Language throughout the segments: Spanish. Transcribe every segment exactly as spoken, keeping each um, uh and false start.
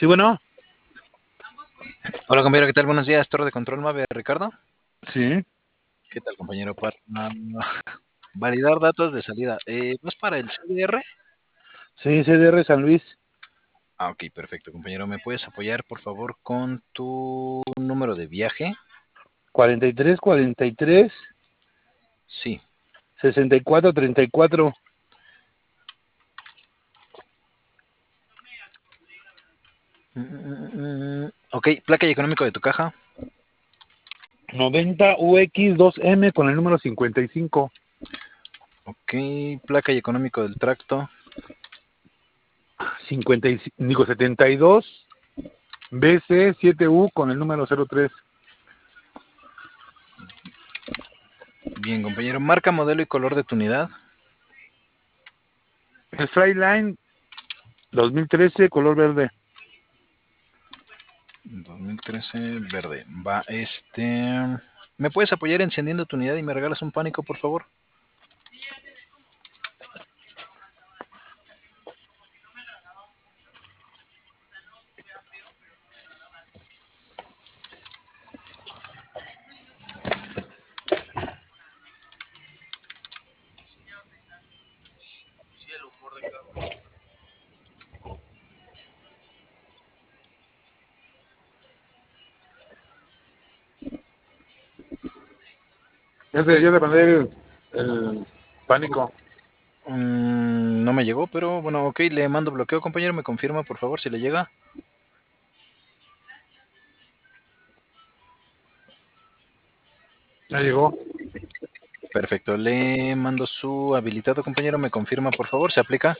Sí, bueno. Hola compañero, ¿qué tal? Buenos días, Torre de Control Mave, Ricardo. Sí. ¿Qué tal compañero? Para uh, validar datos de salida. Eh, ¿Vas para el C D R? Sí, C D R San Luis. Ah, ok, perfecto compañero. ¿Me puedes apoyar por favor con tu número de viaje? cuarenta y tres, cuarenta y tres. Sí. sesenta y cuatro, treinta y cuatro. Mm, ok, placa y económico de tu caja. noventa U X dos M con el número cincuenta y cinco. Ok, placa y económico del tracto. cincuenta y cinco, digo setenta y dos B C siete U con el número cero tres. Bien compañero, marca, modelo y color de tu unidad. El Freightliner dos mil trece, color verde. dos mil trece, verde. Va, este... ¿Me puedes apoyar encendiendo tu unidad y me regalas un pánico, por favor? Ya te, ya te mandé el, el pánico. Mm, no me llegó, pero bueno, ok, le mando bloqueo, compañero. ¿Me confirma, por favor, si le llega? Ya llegó. Perfecto, le mando su habilitado, compañero. ¿Me confirma, por favor? ¿Se aplica?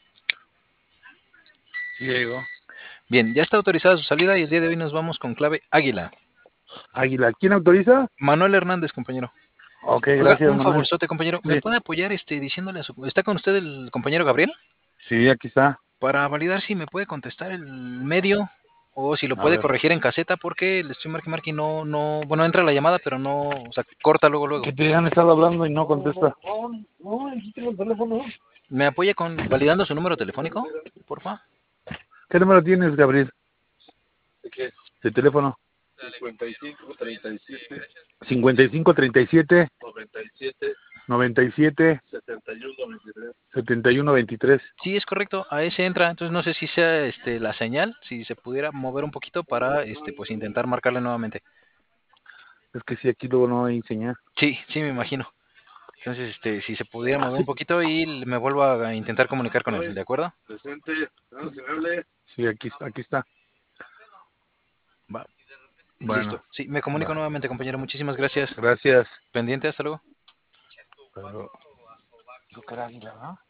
Sí, ya llegó. Bien, ya está autorizada su salida y el día de hoy nos vamos con clave Águila. Águila. ¿Quién autoriza? Manuel Hernández, compañero. Ok, Oiga, gracias, un Manuel. favorzote, compañero. ¿Me Sí, puede apoyar este, diciéndole a su... ¿Está con usted el compañero Gabriel? sí, aquí está. Para validar si me puede contestar el medio o si lo A puede ver. corregir en caseta porque le estoy marque marque y no, no, bueno, entra la llamada, pero no, o sea, corta luego, luego. Que te han estado hablando y no contesta. No, no, aquí tengo el teléfono. ¿Me apoya con validando su número telefónico, porfa? ¿Qué número tienes, Gabriel? ¿De qué? De teléfono. cincuenta y cinco, treinta y siete. cincuenta y cinco, treinta y siete. noventa y siete. noventa y siete. setenta y uno, veintitrés. setenta y uno, veintitrés. Sí, es correcto, a ese entra, entonces no sé si sea este la señal, si se pudiera mover un poquito para este pues intentar marcarle nuevamente. Es que si aquí luego no hay señal. Sí, sí me imagino. Entonces, este, si se pudiera mover un poquito y me vuelvo a intentar comunicar con él, ¿de acuerdo? Presente. No, que me hable. Sí, aquí, aquí está. Va, Bueno, listo. Sí, me comunico va. nuevamente, compañero. Muchísimas gracias. Gracias. Pendiente, hasta luego. Pero, creo que era Águila, ¿no?